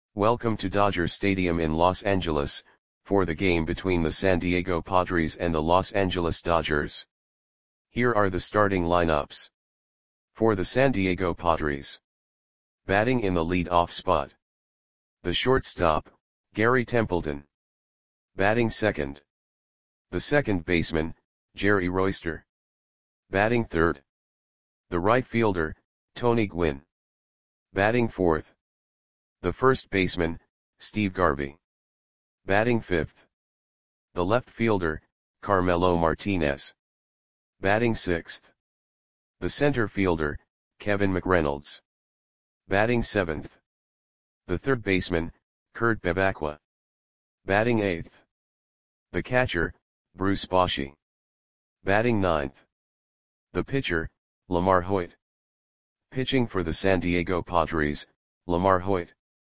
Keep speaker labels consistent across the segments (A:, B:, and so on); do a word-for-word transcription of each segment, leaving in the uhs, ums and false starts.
A: Welcome to Dodger Stadium in Los Angeles, for the game between the San Diego Padres and the Los Angeles Dodgers. Here are the starting lineups. For the San Diego Padres. Batting in the lead-off spot. The shortstop, Gary Templeton. Batting second. The second baseman, Jerry Royster. Batting third. The right fielder, Tony Gwynn. Batting fourth. The first baseman, Steve Garvey. Batting fifth. The left fielder, Carmelo Martinez. Batting sixth. The center fielder, Kevin McReynolds. Batting seventh. The third baseman, Kurt Bevacqua. Batting eighth. The catcher, Bruce Bochy. Batting ninth. The pitcher, Lamar Hoyt. Pitching for the San Diego Padres, Lamar Hoyt.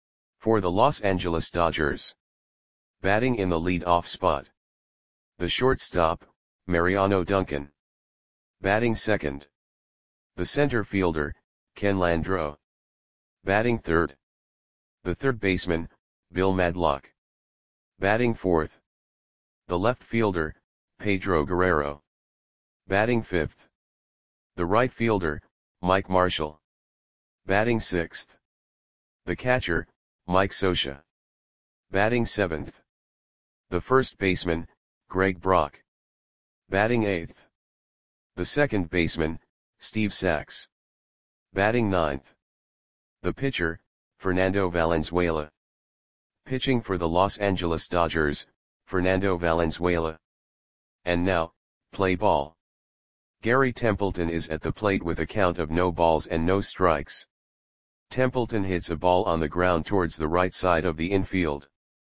A: For the Los Angeles Dodgers. Batting in the lead-off spot. The shortstop, Mariano Duncan. Batting second. The center fielder, Ken Landreaux. Batting third. The third baseman, Bill Madlock. Batting fourth. The left fielder, Pedro Guerrero. Batting fifth. The right fielder, Mike Marshall. Batting sixth. The catcher, Mike Scioscia. Batting seventh. The first baseman, Greg Brock. Batting eighth. The second baseman, Steve Sax. Batting ninth. The pitcher, Fernando Valenzuela. Pitching for the Los Angeles Dodgers, Fernando Valenzuela. And now, play ball. Gary Templeton is at the plate with a count of no balls and no strikes. Templeton hits a ball on the ground towards the right side of the infield.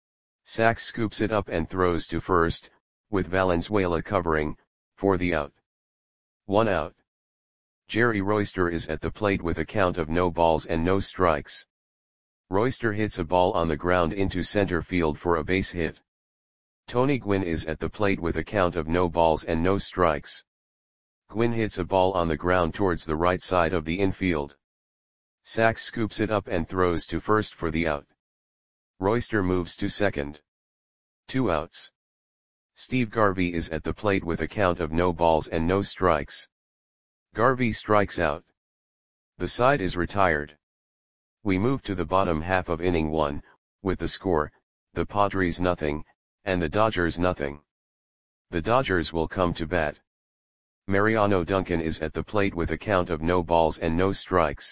A: Sax scoops it up and throws to first, with Valenzuela covering, for the out. One out. Jerry Royster is at the plate with a count of no balls and no strikes. Royster hits a ball on the ground into center field for a base hit. Tony Gwynn is at the plate with a count of no balls and no strikes. Gwynn hits a ball on the ground towards the right side of the infield. Sax scoops it up and throws to first for the out. Royster moves to second. Two outs. Steve Garvey is at the plate with a count of no balls and no strikes. Garvey strikes out. The side is retired. We move to the bottom half of inning one, with the score, the Padres nothing, and the Dodgers nothing. The Dodgers will come to bat. Mariano Duncan is at the plate with a count of no balls and no strikes.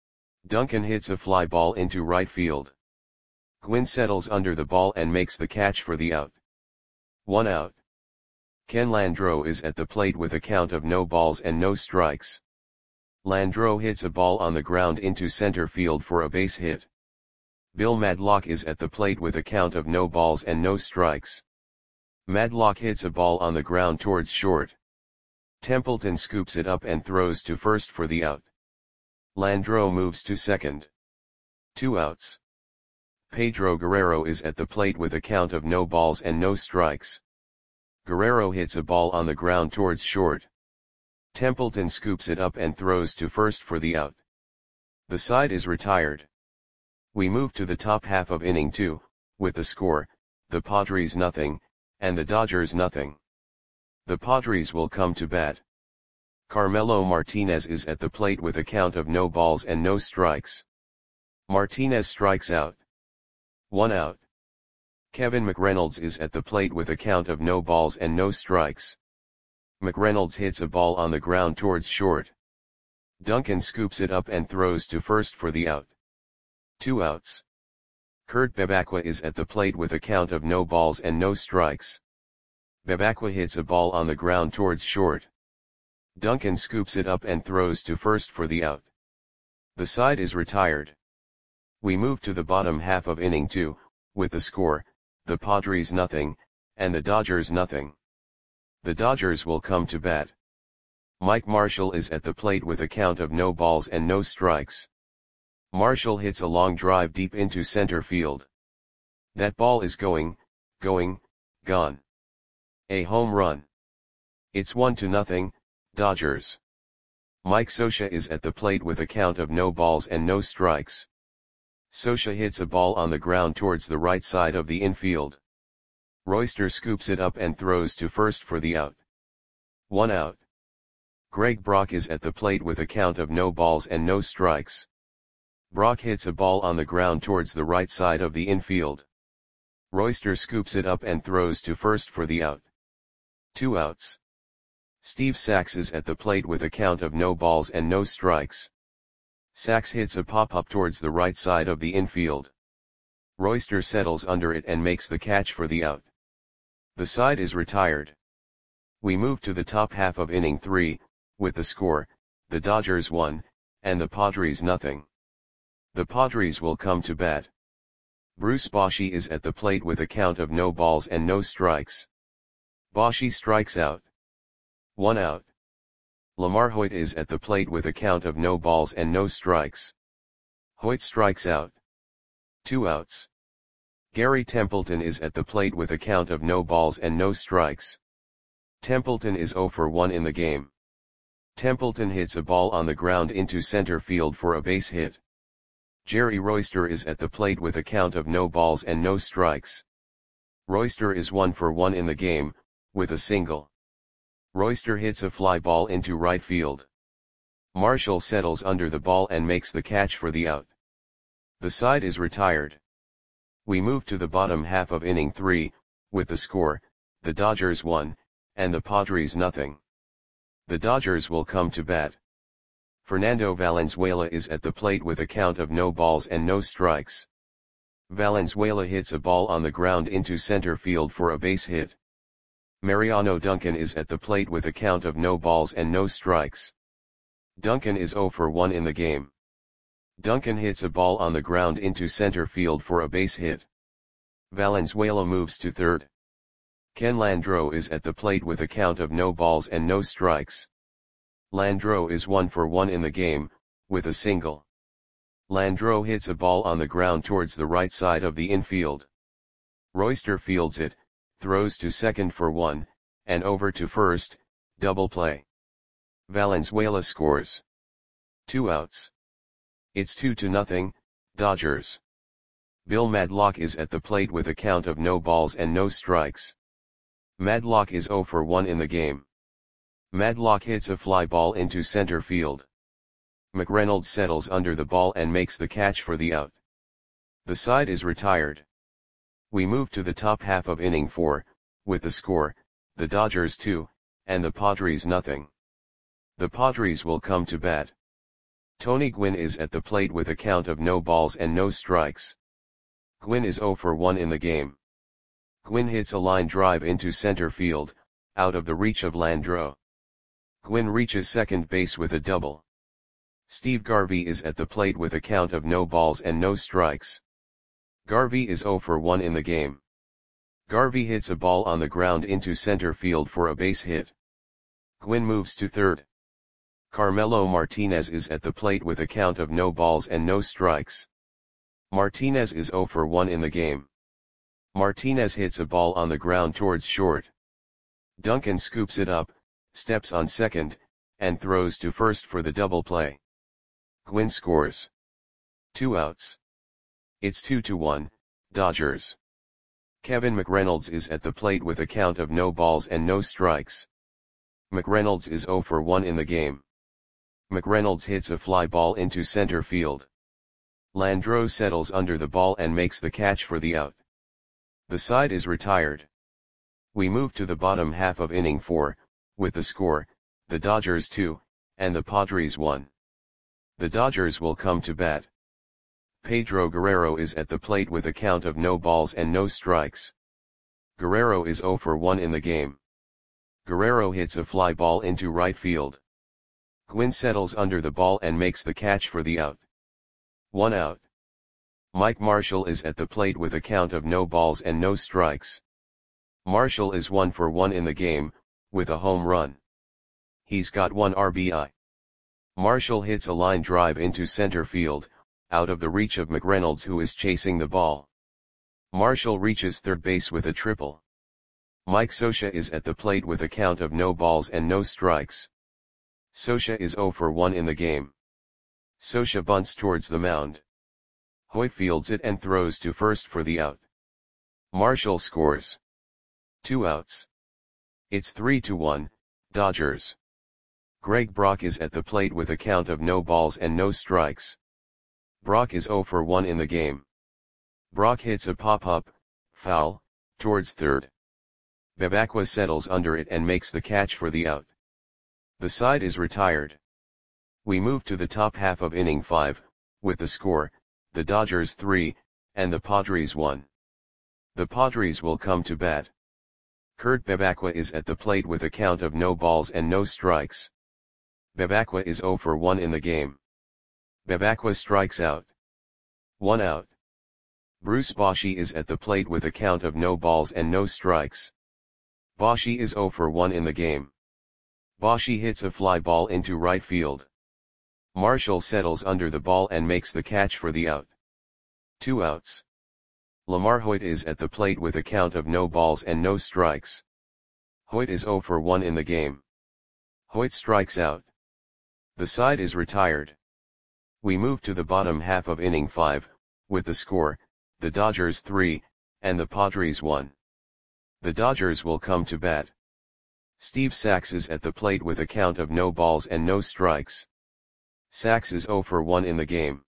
A: Duncan hits a fly ball into right field. Gwynn settles under the ball and makes the catch for the out. One out. Ken Landreaux is at the plate with a count of no balls and no strikes. Landreaux hits a ball on the ground into center field for a base hit. Bill Madlock is at the plate with a count of no balls and no strikes. Madlock hits a ball on the ground towards short. Templeton scoops it up and throws to first for the out. Landreaux moves to second. Two outs. Pedro Guerrero is at the plate with a count of no balls and no strikes. Guerrero hits a ball on the ground towards short. Templeton scoops it up and throws to first for the out. The side is retired. We move to the top half of inning two, with the score, the Padres nothing, and the Dodgers nothing. The Padres will come to bat. Carmelo Martinez is at the plate with a count of no balls and no strikes. Martinez strikes out. One out. Kevin McReynolds is at the plate with a count of no balls and no strikes. McReynolds hits a ball on the ground towards short. Duncan scoops it up and throws to first for the out. Two outs. Kurt Bevacqua is at the plate with a count of no balls and no strikes. Bevacqua hits a ball on the ground towards short. Duncan scoops it up and throws to first for the out. The side is retired. We move to the bottom half of inning two, with the score, the Padres nothing, and the Dodgers nothing. The Dodgers will come to bat. Mike Marshall is at the plate with a count of no balls and no strikes. Marshall hits a long drive deep into center field. That ball is going, going, gone. A home run. It's one to nothing, Dodgers. Mike Scioscia is at the plate with a count of no balls and no strikes. Scioscia hits a ball on the ground towards the right side of the infield. Royster scoops it up and throws to first for the out. One out. Greg Brock is at the plate with a count of no balls and no strikes. Brock hits a ball on the ground towards the right side of the infield. Royster scoops it up and throws to first for the out. Two outs. Steve Sax is at the plate with a count of no balls and no strikes. Sax hits a pop-up towards the right side of the infield. Royster settles under it and makes the catch for the out. The side is retired. We move to the top half of inning three, with the score, the Dodgers one, and the Padres nothing. The Padres will come to bat. Bruce Bochy is at the plate with a count of no balls and no strikes. Bochy strikes out. One out. Lamar Hoyt is at the plate with a count of no balls and no strikes. Hoyt strikes out. Two outs. Gary Templeton is at the plate with a count of no balls and no strikes. Templeton is oh for one in the game. Templeton hits a ball on the ground into center field for a base hit. Jerry Royster is at the plate with a count of no balls and no strikes. Royster is one for one in the game, with a single. Royster hits a fly ball into right field. Marshall settles under the ball and makes the catch for the out. The side is retired. We move to the bottom half of inning three, with the score, the Dodgers one, and the Padres nothing. The Dodgers will come to bat. Fernando Valenzuela is at the plate with a count of no balls and no strikes. Valenzuela hits a ball on the ground into center field for a base hit. Mariano Duncan is at the plate with a count of no balls and no strikes. Duncan is oh for one in the game. Duncan hits a ball on the ground into center field for a base hit. Valenzuela moves to third. Ken Landreaux is at the plate with a count of no balls and no strikes. Landreaux is one for one in the game, with a single. Landreaux hits a ball on the ground towards the right side of the infield. Royster fields it, throws to second for one, and over to first, double play. Valenzuela scores. Two outs. It's two to nothing, Dodgers. Bill Madlock is at the plate with a count of no balls and no strikes. Madlock is oh for one in the game. Madlock hits a fly ball into center field. McReynolds settles under the ball and makes the catch for the out. The side is retired. We move to the top half of inning four, with the score, the Dodgers two, and the Padres nothing. The Padres will come to bat. Tony Gwynn is at the plate with a count of no balls and no strikes. Gwynn is oh for one in the game. Gwynn hits a line drive into center field, out of the reach of Landreaux. Gwynn reaches second base with a double. Steve Garvey is at the plate with a count of no balls and no strikes. Garvey is oh for one in the game. Garvey hits a ball on the ground into center field for a base hit. Gwynn moves to third. Carmelo Martinez is at the plate with a count of no balls and no strikes. Martinez is oh for one in the game. Martinez hits a ball on the ground towards short. Duncan scoops it up, steps on second, and throws to first for the double play. Gwynn scores. Two outs. It's two to one, Dodgers. Kevin McReynolds is at the plate with a count of no balls and no strikes. McReynolds is oh for one in the game. McReynolds hits a fly ball into center field. Landreaux settles under the ball and makes the catch for the out. The side is retired. We move to the bottom half of inning four, with the score, the Dodgers two, and the Padres one. The Dodgers will come to bat. Pedro Guerrero is at the plate with a count of no balls and no strikes. Guerrero is oh for one in the game. Guerrero hits a fly ball into right field. Gwynn settles under the ball and makes the catch for the out. One out. Mike Marshall is at the plate with a count of no balls and no strikes. Marshall is one for one in the game, with a home run. He's got one R B I. Marshall hits a line drive into center field, out of the reach of McReynolds who is chasing the ball. Marshall reaches third base with a triple. Mike Scioscia is at the plate with a count of no balls and no strikes. Scioscia is oh for one in the game. Scioscia bunts towards the mound. Hoyt fields it and throws to first for the out. Marshall scores. Two outs. It's three to one, Dodgers. Greg Brock is at the plate with a count of no balls and no strikes. Brock is oh for one in the game. Brock hits a pop-up, foul, towards third. Bebacqua settles under it and makes the catch for the out. The side is retired. We move to the top half of inning five, with the score, the Dodgers three, and the Padres one. The Padres will come to bat. Kurt Bebacqua is at the plate with a count of no balls and no strikes. Bebacqua is oh for one in the game. Bebacqua strikes out. One out. Bruce Bochy is at the plate with a count of no balls and no strikes. Bochy is oh for one in the game. Bochy hits a fly ball into right field. Marshall settles under the ball and makes the catch for the out. Two outs. Lamar Hoyt is at the plate with a count of no balls and no strikes. Hoyt is oh for one in the game. Hoyt strikes out. The side is retired. We move to the bottom half of inning five, with the score, the Dodgers three, and the Padres one. The Dodgers will come to bat. Steve Sax is at the plate with a count of no balls and no strikes. Sax is oh for one in the game.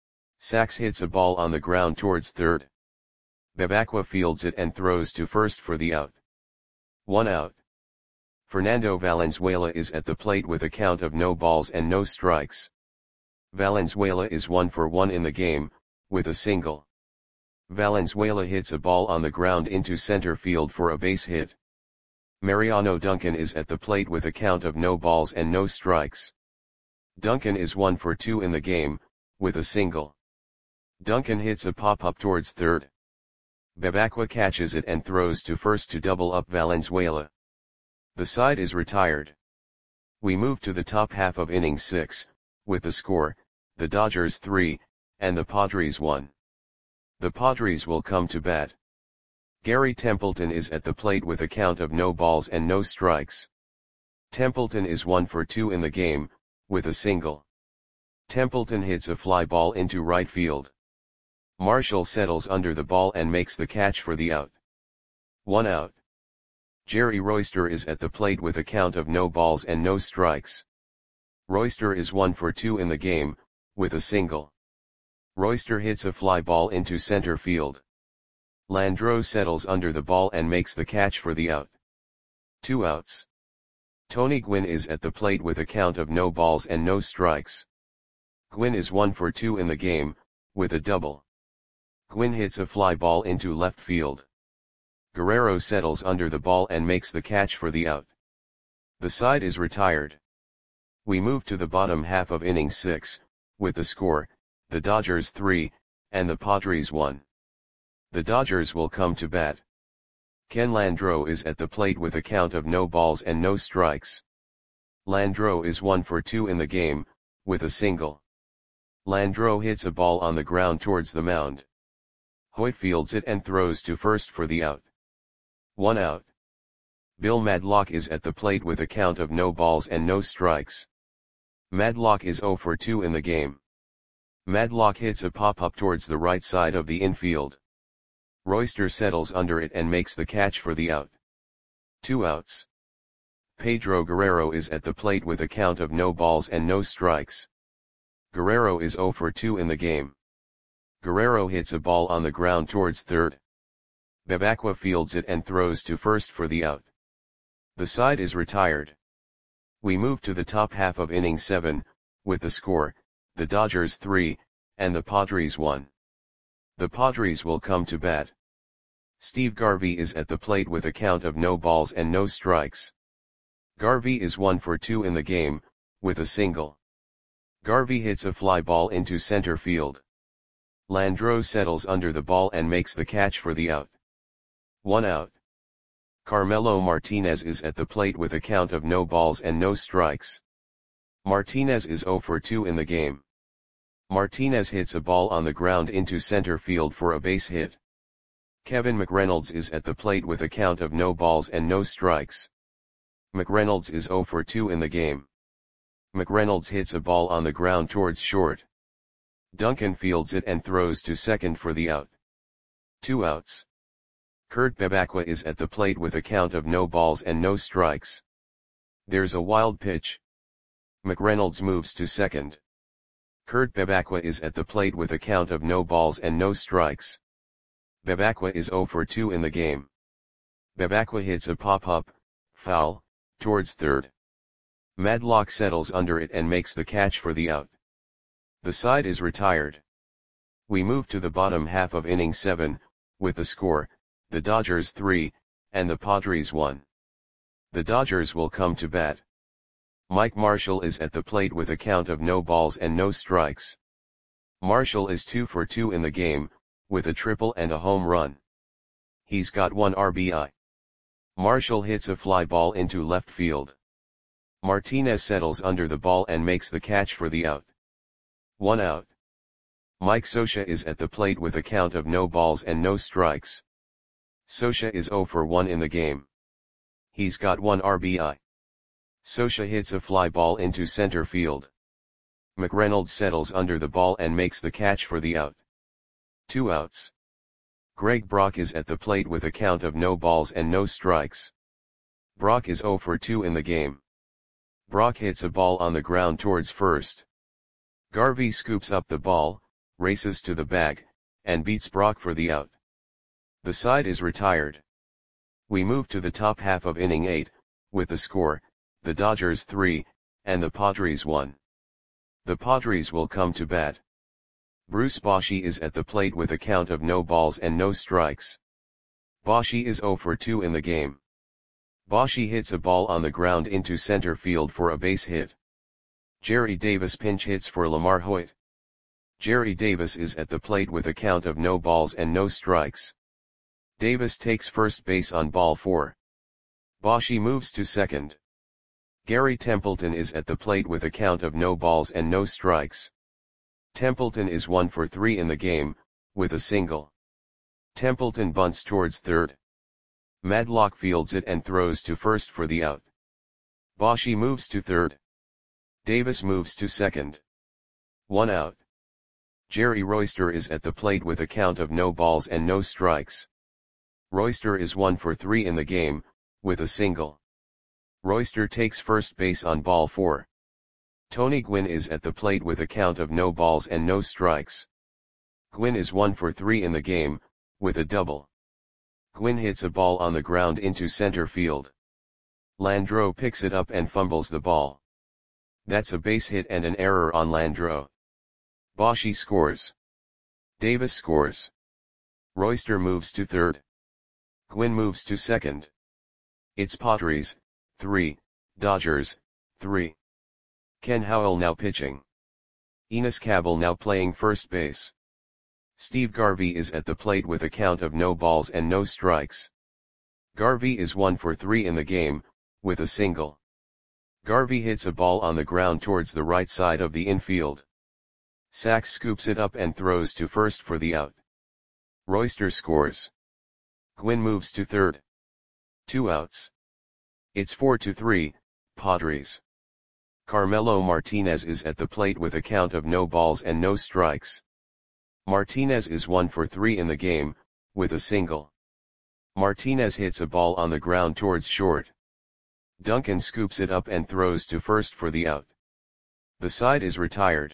A: Sax hits a ball on the ground towards third. Bebacqua fields it and throws to first for the out. One out. Fernando Valenzuela is at the plate with a count of no balls and no strikes. Valenzuela is one for one in the game, with a single. Valenzuela hits a ball on the ground into center field for a base hit. Mariano Duncan is at the plate with a count of no balls and no strikes. Duncan is one for two in the game, with a single. Duncan hits a pop-up towards third. Bebacqua catches it and throws to first to double up Valenzuela. The side is retired. We move to the top half of inning six, with the score, the Dodgers three, and the Padres one. The Padres will come to bat. Gary Templeton is at the plate with a count of no balls and no strikes. Templeton is one for two in the game, with a single. Templeton hits a fly ball into right field. Marshall settles under the ball and makes the catch for the out. One out. Jerry Royster is at the plate with a count of no balls and no strikes. Royster is one for two in the game, with a single. Royster hits a fly ball into center field. Landreau settles under the ball and makes the catch for the out. Two outs. Tony Gwynn is at the plate with a count of no balls and no strikes. Gwynn is one for two in the game, with a double. Gwynn hits a fly ball into left field. Guerrero settles under the ball and makes the catch for the out. The side is retired. We move to the bottom half of inning six, with the score, the Dodgers three, and the Padres one. The Dodgers will come to bat. Ken Landreau is at the plate with a count of no balls and no strikes. Landreau is one for two in the game, with a single. Landreau hits a ball on the ground towards the mound. Hoyt fields it and throws to first for the out. One out. Bill Madlock is at the plate with a count of no balls and no strikes. Madlock is oh for two in the game. Madlock hits a pop-up towards the right side of the infield. Royster settles under it and makes the catch for the out. Two outs. Pedro Guerrero is at the plate with a count of no balls and no strikes. Guerrero is oh for two in the game. Guerrero hits a ball on the ground towards third. Bebacqua fields it and throws to first for the out. The side is retired. We move to the top half of inning seven, with the score, the Dodgers three, and the Padres one. The Padres will come to bat. Steve Garvey is at the plate with a count of no balls and no strikes. Garvey is one for two in the game, with a single. Garvey hits a fly ball into center field. Landreau settles under the ball and makes the catch for the out. One out. Carmelo Martinez is at the plate with a count of no balls and no strikes. Martinez is oh for two in the game. Martinez hits a ball on the ground into center field for a base hit. Kevin McReynolds is at the plate with a count of no balls and no strikes. McReynolds is oh for two in the game. McReynolds hits a ball on the ground towards short. Duncan fields it and throws to second for the out. Two outs. Kurt Bevacqua is at the plate with a count of no balls and no strikes. There's a wild pitch. McReynolds moves to second. Kurt Bevacqua is at the plate with a count of no balls and no strikes. Bevacqua is oh for two in the game. Bevacqua hits a pop-up, foul, towards third. Madlock settles under it and makes the catch for the out. The side is retired. We move to the bottom half of inning seven, with the score, the Dodgers three, and the Padres one. The Dodgers will come to bat. Mike Marshall is at the plate with a count of no balls and no strikes. Marshall is two for two in the game, with a triple and a home run. He's got one R B I. Marshall hits a fly ball into left field. Martinez settles under the ball and makes the catch for the out. One out. Mike Scioscia is at the plate with a count of no balls and no strikes. Scioscia is oh for one in the game. He's got one R B I. Scioscia hits a fly ball into center field. McReynolds settles under the ball and makes the catch for the out. Two outs. Greg Brock is at the plate with a count of no balls and no strikes. Brock is oh for two in the game. Brock hits a ball on the ground towards first. Garvey scoops up the ball, races to the bag, and beats Brock for the out. The side is retired. We move to the top half of inning eight, with the score, the Dodgers three, and the Padres one. The Padres will come to bat. Bruce Bochy is at the plate with a count of no balls and no strikes. Bochy is oh for two in the game. Bochy hits a ball on the ground into center field for a base hit. Jerry Davis pinch hits for Lamar Hoyt. Jerry Davis is at the plate with a count of no balls and no strikes. Davis takes first base on ball four. Bochy moves to second. Gary Templeton is at the plate with a count of no balls and no strikes. Templeton is one for three in the game, with a single. Templeton bunts towards third. Madlock fields it and throws to first for the out. Bochy moves to third. Davis moves to second. One out. Jerry Royster is at the plate with a count of no balls and no strikes. Royster is one for three in the game, with a single. Royster takes first base on ball four. Tony Gwynn is at the plate with a count of no balls and no strikes. Gwynn is one for three in the game, with a double. Gwynn hits a ball on the ground into center field. Landreau picks it up and fumbles the ball. That's a base hit and an error on Landreau. Bochy scores. Davis scores. Royster moves to third. Gwynn moves to second. It's Padres, three, Dodgers, three. Ken Howell now pitching. Enos Cabell now playing first base. Steve Garvey is at the plate with a count of no balls and no strikes. Garvey is one for three in the game, with a single. Garvey hits a ball on the ground towards the right side of the infield. Sachs scoops it up and throws to first for the out. Royster scores. Gwynn moves to third. Two outs. It's four to three, Padres. Carmelo Martinez is at the plate with a count of no balls and no strikes. Martinez is one for three in the game, with a single. Martinez hits a ball on the ground towards short. Duncan scoops it up and throws to first for the out. The side is retired.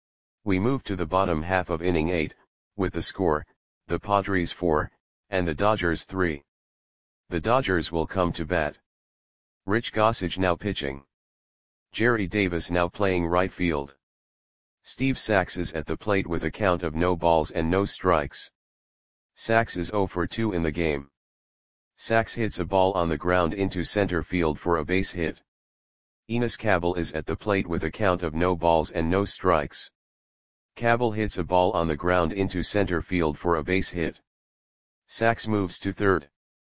A: We move to the bottom half of inning eight, with the score, the Padres four, and the Dodgers three. The Dodgers will come to bat. Rich Gossage now pitching. Jerry Davis now playing right field. Steve Sachs is at the plate with a count of no balls and no strikes. Sachs is oh for two in the game. Sachs hits a ball on the ground into center field for a base hit. Enos Cabell is at the plate with a count of no balls and no strikes. Cabell hits a ball on the ground into center field for a base hit. Sachs moves to third.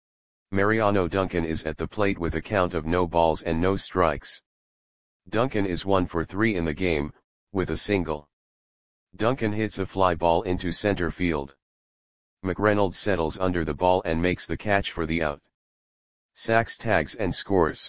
A: Mariano Duncan is at the plate with a count of no balls and no strikes. Duncan is one for three in the game, with a single. Duncan hits a fly ball into center field. McReynolds settles under the ball and makes the catch for the out. Sachs tags and scores.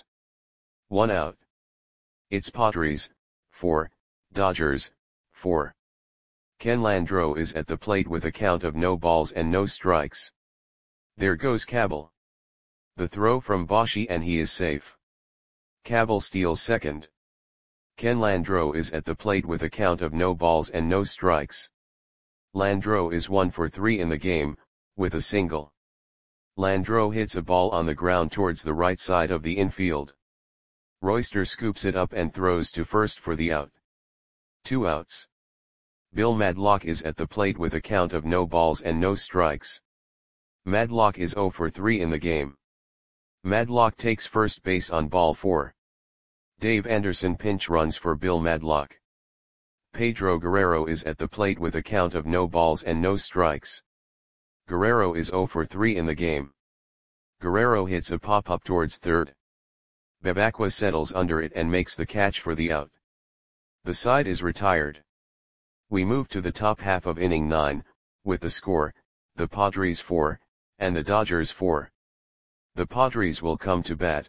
A: One out. It's Padres, four, Dodgers, four. Ken Landreau is at the plate with a count of no balls and no strikes. There goes Cabell. The throw from Boshi and he is safe. Cabell steals second. Ken Landreau is at the plate with a count of no balls and no strikes. Landreau is one for three in the game, with a single. Landreau hits a ball on the ground towards the right side of the infield. Royster scoops it up and throws to first for the out. Two outs. Bill Madlock is at the plate with a count of no balls and no strikes. Madlock is zero for three in the game. Madlock takes first base on ball four. Dave Anderson pinch runs for Bill Madlock. Pedro Guerrero is at the plate with a count of no balls and no strikes. Guerrero is zero for three in the game. Guerrero hits a pop-up towards third. Bebacqua settles under it and makes the catch for the out. The side is retired. We move to the top half of inning nine, with the score, the Padres four, and the Dodgers four. The Padres will come to bat.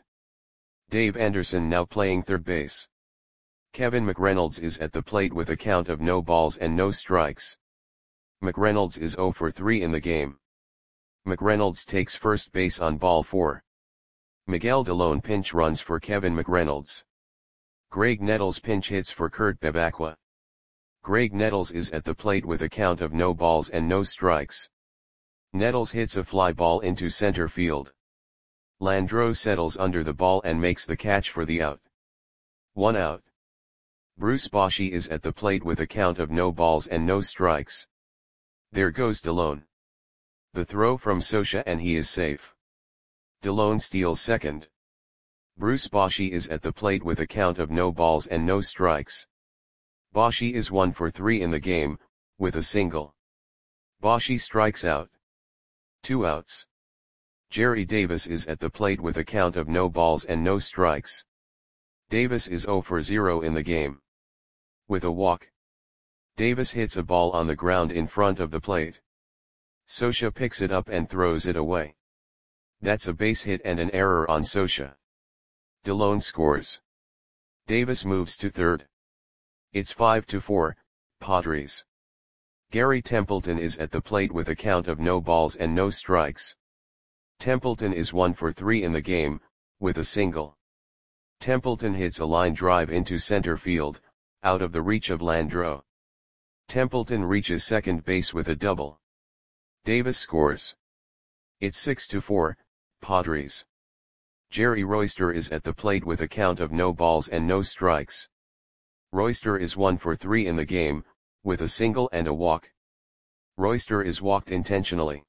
A: Dave Anderson now playing third base. Kevin McReynolds is at the plate with a count of no balls and no strikes. McReynolds is zero for three in the game. McReynolds takes first base on ball four. Miguel Delone pinch runs for Kevin McReynolds. Greg Nettles pinch hits for Kurt Bebacqua. Greg Nettles is at the plate with a count of no balls and no strikes. Nettles hits a fly ball into center field. Landreau settles under the ball and makes the catch for the out. One out. Bruce Bochy is at the plate with a count of no balls and no strikes. There goes Delone. The throw from Scioscia and he is safe. Delone steals second. Bruce Bochy is at the plate with a count of no balls and no strikes. Bochy is one for three in the game, with a single. Bochy strikes out. Two outs. Jerry Davis is at the plate with a count of no balls and no strikes. Davis is zero for zero in the game. With a walk. Davis hits a ball on the ground in front of the plate. Scioscia picks it up and throws it away. That's a base hit and an error on Scioscia. Delone scores. Davis moves to third. It's five to four, Padres. Gary Templeton is at the plate with a count of no balls and no strikes. Templeton is one for three in the game, with a single. Templeton hits a line drive into center field, out of the reach of Landreau. Templeton reaches second base with a double. Davis scores. It's six to four, Padres. Jerry Royster is at the plate with a count of no balls and no strikes. Royster is one for three in the game, with a single and a walk. Royster is walked intentionally.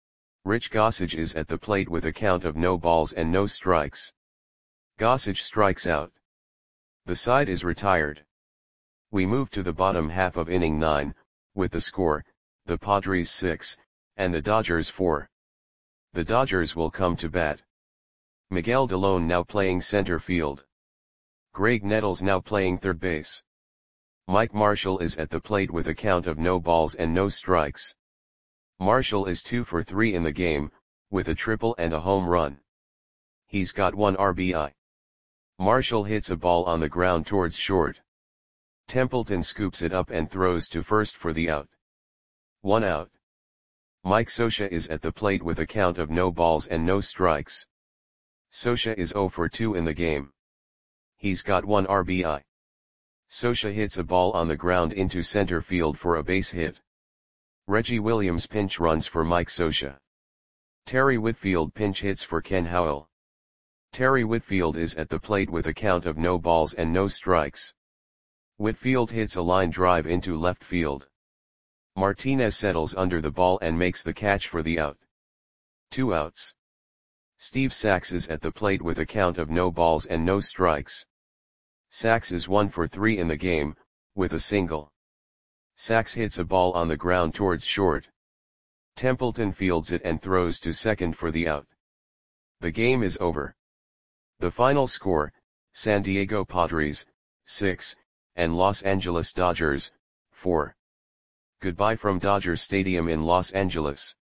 A: Rich Gossage is at the plate with a count of no balls and no strikes. Gossage strikes out. The side is retired. We move to the bottom half of inning nine, with the score, the Padres six, and the Dodgers four. The Dodgers will come to bat. Miguel Delone now playing center field. Greg Nettles now playing third base. Mike Marshall is at the plate with a count of no balls and no strikes. Marshall is two for three in the game, with a triple and a home run. He's got one R B I. Marshall hits a ball on the ground towards short. Templeton scoops it up and throws to first for the out. One out. Mike Scioscia is at the plate with a count of no balls and no strikes. Scioscia is zero for two in the game. He's got one R B I. Scioscia hits a ball on the ground into center field for a base hit. Reggie Williams pinch runs for Mike Scioscia. Terry Whitfield pinch hits for Ken Howell. Terry Whitfield is at the plate with a count of no balls and no strikes. Whitfield hits a line drive into left field. Martinez settles under the ball and makes the catch for the out. Two outs. Steve Sax is at the plate with a count of no balls and no strikes. Sax is one for three in the game, with a single. Sax hits a ball on the ground towards short. Templeton fields it and throws to second for the out. The game is over. The final score, San Diego Padres, six, and Los Angeles Dodgers, four. Goodbye from Dodger Stadium in Los Angeles.